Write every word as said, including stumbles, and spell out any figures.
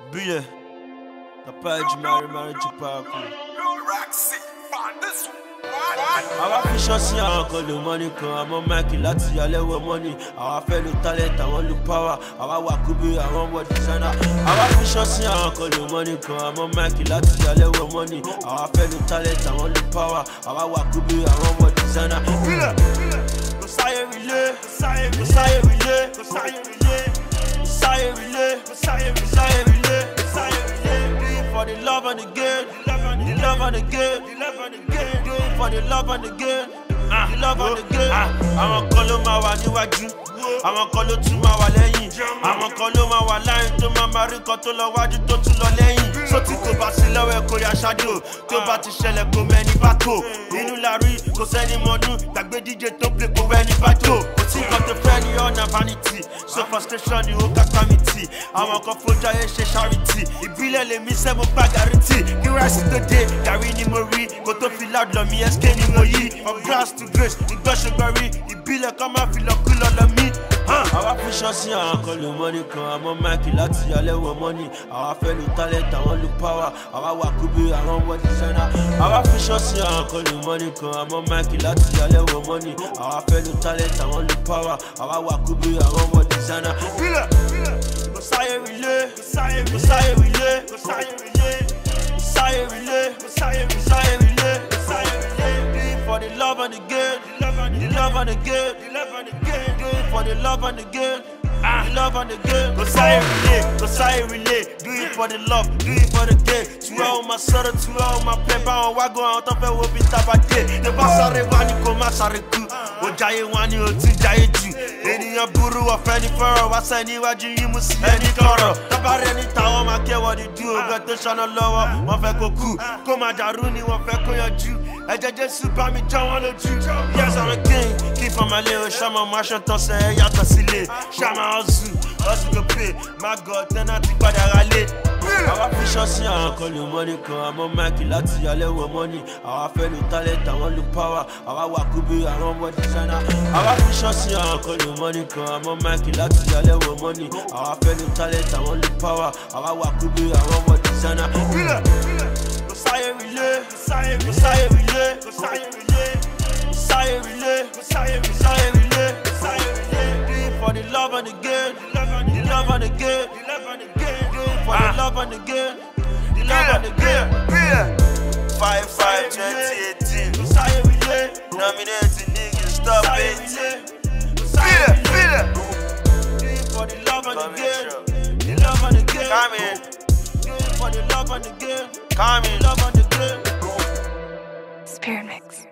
Bile, papa de Mary Mary de Paco. Àwa fi ṣọ́ọ̀ṣì àwọn kan lo money kan, àmọ́ máìkì láti alẹ́wọ̀ money. Àwa fẹ́ lo talent, àwọn lo power. Àwa wà kúbi, àwọn wọ designer. Àwa fi ṣọ́ọ̀ṣì àwọn kan lo money kan, àmọ́ máìkì láti alẹ́wọ̀ money. Àwa fẹ́ lo talent, àwọn lo power. Àwa wà kúbi, àwọn wọ designer. Bile, kò sáyé relé, kò sáyé relé, kò sáyé relé, kò sáyé relé, kò sáyé relé, kò sáyé relé, kò sáyé relé. Do it for the love and the good, the love and the good, the love and the good. Do it for the love and the good, the love and the good. Àwọn kan ló máa wà níwájú, àwọn kan ló tún máa wà lẹ́yìn, àwọn kan ló máa wà láyìn tó máa máa rí kan tó lọ wájú tó tún lọ lẹ́yìn. So tí kò bá sí lọ́wọ́ ẹ̀ kò yá ṣáájú, tó bá ti ṣẹlẹ̀ kò mẹ́ni bá tó. Inú la rí kò sẹ́ni mọ́dún, gbàgbé D J tó play kò rẹ́ni bá tó. Kò tí nǹkan tó fẹ́ ní ọ̀nà vanity, so frustration ni ó kápá mi tì. Àwọn kan fojú ayé ṣe charity, ìbílẹ̀ lèmi sẹ́ mo gbá guarantee. Kí rẹ́sì tó dé, gàrí ni mo rí, kò tó fi loud lọ mi S K ni mo yí. From grass to grace, ìgbọ́sọ̀gbọ̀rí, ìbílẹ̀ kan máa fi lọ kú lọ lọ mí. Àwa fi ṣọ́ọ̀ṣì àwọn kan lo money kan, àmọ́ máìkì láti alẹ́wọ̀ money. Àwa fẹ́ lo talent, àwọn lo power. Àwa wà kúbi, àwọn wọ designer. Àwa fi ṣọ́ọ̀ṣì àwọn kan lo money kan, àmọ́ máìkì láti alẹ́wọ̀ money. Àwa fẹ́ lo talent, àwọn lo power. Àwa wà kúbi, àwọn wọ designer. Bílẹ̀, kò sáyé relé, kò sáyé relé, kò sáyé relé, kò sáyé relé, kò sáyé relé, kò sáyé relé, kò sáyé relé. Do it for the love and the good, the love and the good, the love and the good. Do it for the love and the good, the love and the good. Go say relay, go say relay. Do it for the love, do it for the good. Tu as ma soeur, tu as ma père, on va go on t'en fait au bit tabaté. Ne pas s'arrêter, wani koma s'arrêter. O jaye wani o ti jaye ju. Ènìyàn burú ọ̀fẹ́ ní fọ́rọ̀, wá sẹ́ níwájú yín mú sí ẹni tọrọ. Tábàárẹ̀ ní tàwọn máa kẹ́wọ́ di dú. Ògbẹ́ tó ṣáná lọ́wọ́, wọ́n fẹ́ kó kú. Kó máa dàrú ni wọ́n fẹ́ kó yanjú. Ẹ̀jẹ̀ Jésù bá mi jọ wọ́n lójú. Yes, I'm a king, kí fọmọlé o, ṣáma máa ṣan tán sẹ́ ẹ yàtọ̀ sílé. Ṣáma ọ̀zù, ọ̀zù ló pè, má gọ̀ tẹ́nà ti padà rálé. Àwa fi ṣọ́ọ̀ṣì àwọn kan lo money kan, àmọ́ máìkì láti alẹ́wọ̀ money. Àwa fẹ́ lo talent, àwọn lo power. Àwa wà kúbi, àwọn wọ designer. Àwa fi ṣọ́ọ̀ṣì àwọn kan lo money kan, àmọ́ máìkì láti alẹ́wọ̀ money. Àwa fẹ́ lo talent, àwọn lo power. Àwa wà kúbi, àwọn wọ designer. Bílẹ̀, kò sáyé relé, kò sáyé relé, kò sáyé relé, kò sáyé relé, kò sáyé relé, kò sáyé relé, kò sáyé relé. Do it for the love and the good, the love and the good, the love and the good. Do it for the love and the good, the love and the good. Five five twenty eighteen, kò sáyé relé, nominating niggas, stop it. Feel it, feel it. Do it for the love and the good, the love and the good. Come in. Do it for the love and the good. Come in. Love and the good. Spirit Mix.